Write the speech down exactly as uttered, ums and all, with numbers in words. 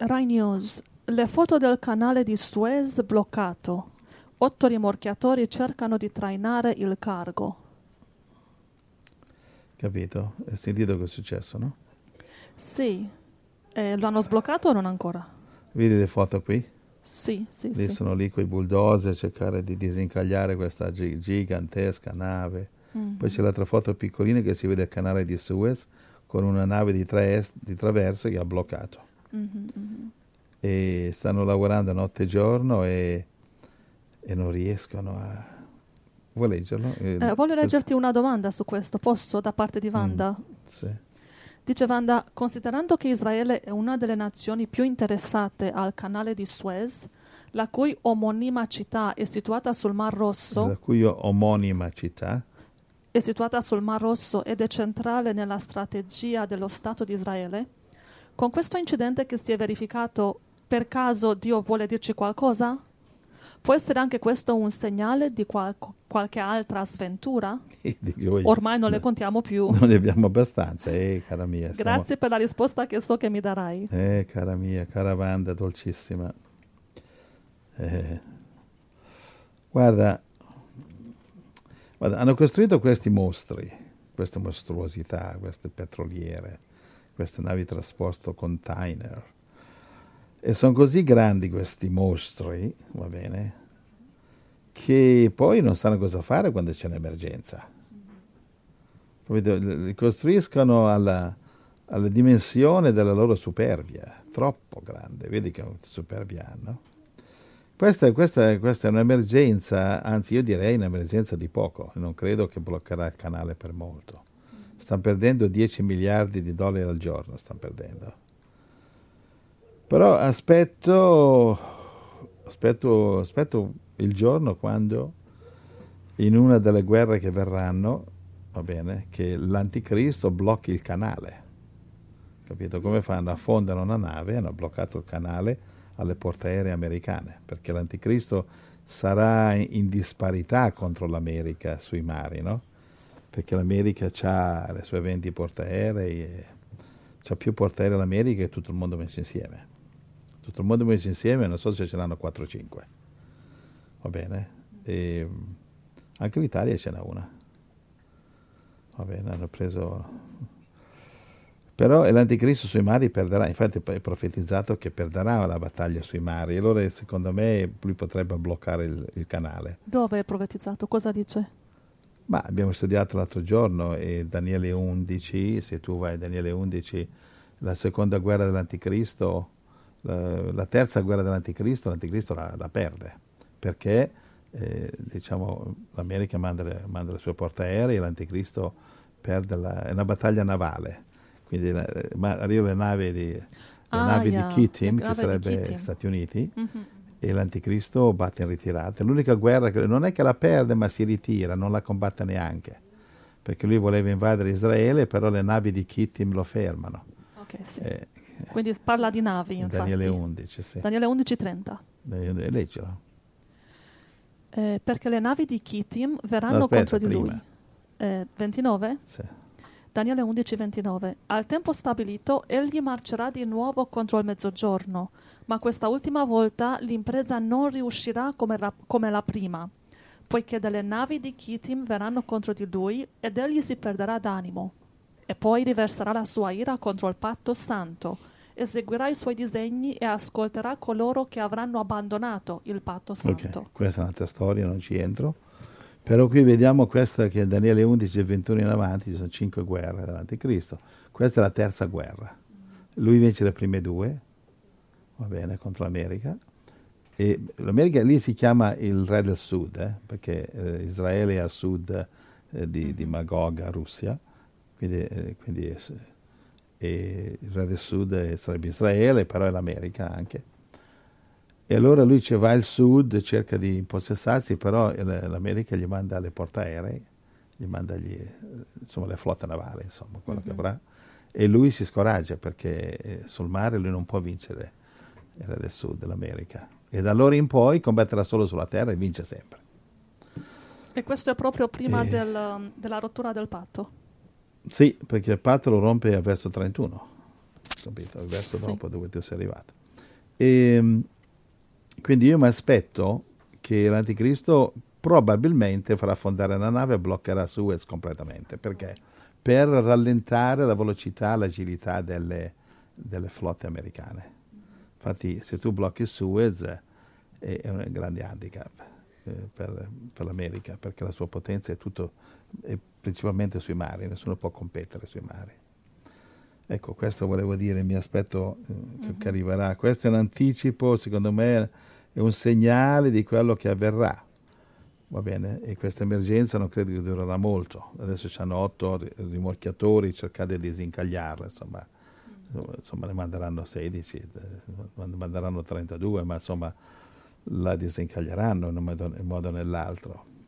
Rai News. Le foto del canale di Suez bloccato. Otto rimorchiatori cercano di trainare il cargo. Capito? Hai sentito che è successo, no? Sì. Eh, lo hanno sbloccato o non ancora? Vedi le foto qui? Sì, sì, Lì sì. sono lì con i bulldozer a cercare di disincagliare questa gi- gigantesca nave. Mhm. Poi c'è l'altra foto piccolina che si vede il canale di Suez con una nave di, traes- di traverso che ha bloccato. Mhm, mhm. E stanno lavorando notte e giorno e, e non riescono a... Vuoi leggerlo? Eh, Eh, voglio quel- leggerti una domanda su questo, posso, da parte di Mm, Wanda? sì. Dice Wanda, considerando che Israele è una delle nazioni più interessate al canale di Suez, la cui omonima città è situata sul Mar Rosso, La cui omonima città, è situata sul Mar Rosso ed è centrale nella strategia dello Stato di Israele, con questo incidente che si è verificato, per caso Dio vuole dirci qualcosa? Può essere anche questo un segnale di qual- qualche altra sventura? dico, oi, Ormai non le no, contiamo più. non ne abbiamo abbastanza, eh, cara mia. Siamo, Grazie per la risposta che so che mi darai. eh, cara mia, cara Wanda, dolcissima. Eh, guarda, guarda, hanno costruito questi mostri, queste mostruosità, queste petroliere, queste navi trasporto container. E sono così grandi questi mostri, va bene, che poi non sanno cosa fare quando c'è un'emergenza. Capito? Li costruiscono alla, alla dimensione della loro superbia, troppo grande, vedi che superbia hanno. Questa, questa, questa è un'emergenza, anzi io direi un'emergenza di poco, non credo che bloccherà il canale per molto. Stanno perdendo dieci miliardi di dollari al giorno, stanno perdendo. Però aspetto, aspetto, aspetto il giorno quando in una delle guerre che verranno, va bene, che l'anticristo blocchi il canale. Capito? Come fanno? Affondano una nave, hanno bloccato il canale alle portaeree americane, perché l'anticristo sarà in disparità contro l'America sui mari, no? Perché l'America ha le sue venti portaerei, e c'ha più portaerei l'America che tutto il mondo messo insieme. Tutto il mondo messo insieme, non so se ce l'hanno quattro o cinque. Va bene? E anche l'Italia ce n'ha una. Va bene, hanno preso... Però l'anticristo sui mari perderà, infatti è profetizzato che perderà la battaglia sui mari, e allora secondo me lui potrebbe bloccare il, il canale. Dove è profetizzato? Cosa dice? Ma abbiamo studiato l'altro giorno e Daniele undici, se tu vai a Daniele undici, la seconda guerra dell'anticristo, la, la terza guerra dell'anticristo, l'anticristo la, la perde, perché eh, diciamo, l'America manda le, manda le sue portaerei e l'anticristo perde la, è una battaglia navale. Quindi la, ma arrivano le navi di, le Ah, navi yeah, di Kittim, le che navi di sarebbe Kittim. Stati Uniti, Mhm. e l'anticristo batte in ritirata. L'unica guerra che non è che la perde, ma si ritira, non la combatte neanche, perché lui voleva invadere Israele, però le navi di Kittim lo fermano. Ok, sì. Eh, Quindi parla di navi, in infatti. Daniele undici, sì. Daniele undici trenta. Daniele, leggilo. Eh, perché le navi di Kittim verranno No, contro aspetta, di prima. lui. Eh, ventinove? Sì. Daniele undici ventinove. Al tempo stabilito egli marcerà di nuovo contro il mezzogiorno, ma questa ultima volta l'impresa non riuscirà come, ra- come la prima, poiché delle navi di Kittim verranno contro di lui ed egli si perderà d'animo. E poi riverserà la sua ira contro il patto santo, eseguirà i suoi disegni e ascolterà coloro che avranno abbandonato il patto santo. Ok, questa è un'altra storia, non ci entro. Però qui vediamo questa che Daniele undici e ventuno in avanti, ci sono cinque guerre dell'anticristo. Questa è la terza guerra. Lui vince le prime due, va bene, contro l'America. E l'America lì si chiama il re del sud, eh, perché eh, Israele è a sud eh, di, di Magog, Russia, quindi, eh, quindi è, e il re del sud è, sarebbe Israele, però è l'America anche. E allora lui ci va al sud, cerca di impossessarsi, però l'America gli manda le portaerei, gli manda gli, insomma, le flotte navali, insomma, quello mm-hmm. che avrà. E lui si scoraggia perché sul mare lui non può vincere il re del sud, l'America. E da allora in poi combatterà solo sulla terra e vince sempre. E questo è proprio prima e... del, della rottura del patto? Sì, perché il patto lo rompe al verso trentuno, capito? Al verso sì. dopo dove tu sei arrivato. E, quindi io mi aspetto che l'anticristo probabilmente farà affondare una nave e bloccherà Suez completamente. Perché? Per rallentare la velocità, l'agilità delle, delle flotte americane. Infatti se tu blocchi Suez è, è un grande handicap eh, per, per l'America, perché la sua potenza è tutto, è principalmente sui mari, nessuno può competere sui mari. Ecco, questo volevo dire, mi aspetto eh, che, mm-hmm. che arriverà. Questo è un anticipo, secondo me è un segnale di quello che avverrà. Va bene? E questa emergenza non credo che durerà molto. Adesso hanno otto rimorchiatori, cercate di disincagliarla, insomma. Insomma, ne manderanno sedici, ne manderanno trentadue, ma insomma la disincaglieranno in un modo o nell'altro.